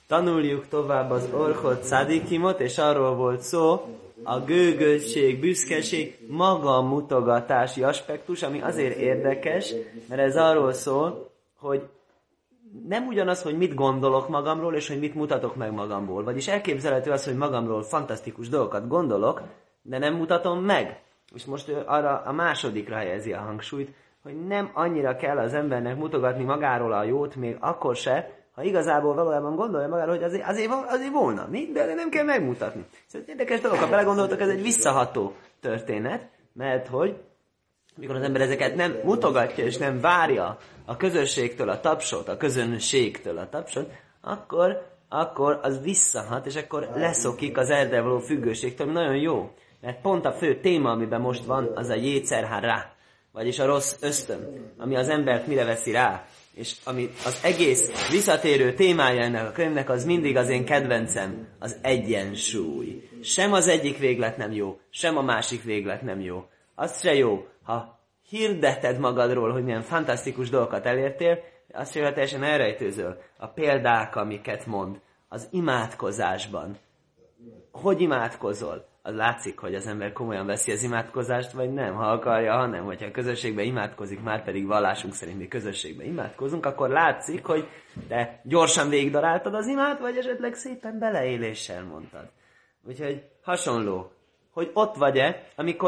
Tanuljuk tovább az Orchot Szadikimot, és arról volt szó, a gőgösség, büszkeség, magamutogatási aspektus, ami azért érdekes, mert ez arról szól, hogy nem ugyanaz, hogy mit gondolok magamról, és hogy mit mutatok meg magamból. Vagyis elképzelhető az, hogy magamról fantasztikus dolgokat gondolok, de nem mutatom meg. És most ő arra a másodikra helyezi a hangsúlyt, hogy nem annyira kell az embernek mutogatni magáról a jót, még akkor se, ha igazából valójában gondolja magáról, hogy azért volna, mi? De nem kell megmutatni. Szóval érdekes dolog, ha belegondoltok, ez egy visszaható történet, mert hogy mikor az ember ezeket nem mutogatja és nem várja a közösségtől a tapsot, a közönségtől a tapsot, akkor az visszahat, és akkor leszokik az erre való függőségtől, nagyon jó. Mert pont a fő téma, amiben most van, az a jétszer hara, vagyis a rossz ösztön, ami az embert mire veszi rá. És ami az egész visszatérő témája ennek a könyvnek, az mindig az én kedvencem, az egyensúly. Sem az egyik véglet nem jó, sem a másik véglet nem jó. Az se jó, ha hirdeted magadról, hogy milyen fantasztikus dolgokat elértél, az se teljesen elrejtőzöl. A példák, amiket mond, az imádkozásban. Hogy imádkozol? Az látszik, hogy az ember komolyan veszi az imádkozást, vagy nem, ha akarja, ha nem. Hogyha a közösségben imádkozik, már pedig vallásunk szerint mi közösségben imádkozunk, akkor látszik, hogy te gyorsan végigdaráltad az imát, vagy esetleg szépen beleéléssel mondtad. Úgyhogy hasonló, hogy ott vagy-e,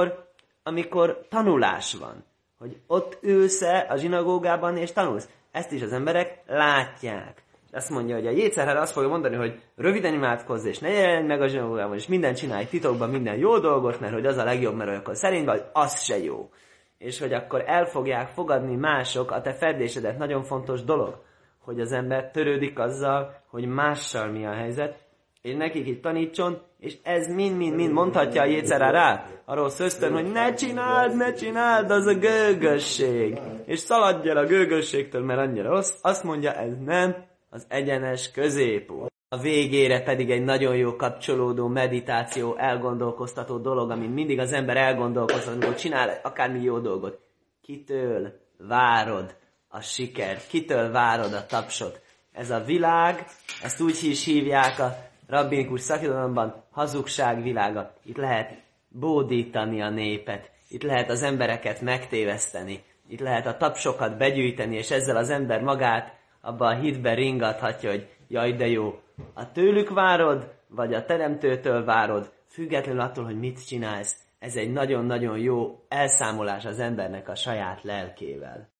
amikor tanulás van. Hogy ott ülsz-e a zsinagógában és tanulsz. Ezt is az emberek látják. Azt mondja, hogy a jétszer azt fogja mondani, hogy röviden imádkozz, és ne jelenj meg a zsinagógában, és mindent csinálj titokban, minden jó dolgot, mert hogy az a legjobb, mert akkor szerint vagy, az se jó. És hogy akkor el fogják fogadni mások a te ferdésedet. Nagyon fontos dolog, hogy az ember törődik azzal, hogy mással mi a helyzet, és nekik itt tanítson, és ez mind mondhatja a jétszer rá. Arról szöztön, hogy ne csináld, az a gőgösség. És szaladj el a gőgösségtől, mert annyira rossz. Azt mondja, ez nem az egyenes középút. A végére pedig egy nagyon jó kapcsolódó meditáció, elgondolkoztató dolog, amin mindig az ember elgondolkoztat, amikor csinál akármi jó dolgot. Kitől várod a sikert? Kitől várod a tapsot? Ez a világ, ezt úgy is hívják a rabbinikus szakirodalomban, hazugság világa. Itt lehet bódítani a népet. Itt lehet az embereket megtéveszteni. Itt lehet a tapsokat begyűjteni, és ezzel az ember magát abban a hitben ringathatja, hogy jaj, de jó. A tőlük várod, vagy a teremtőtől várod, függetlenül attól, hogy mit csinálsz. Ez egy nagyon-nagyon jó elszámolás az embernek a saját lelkével.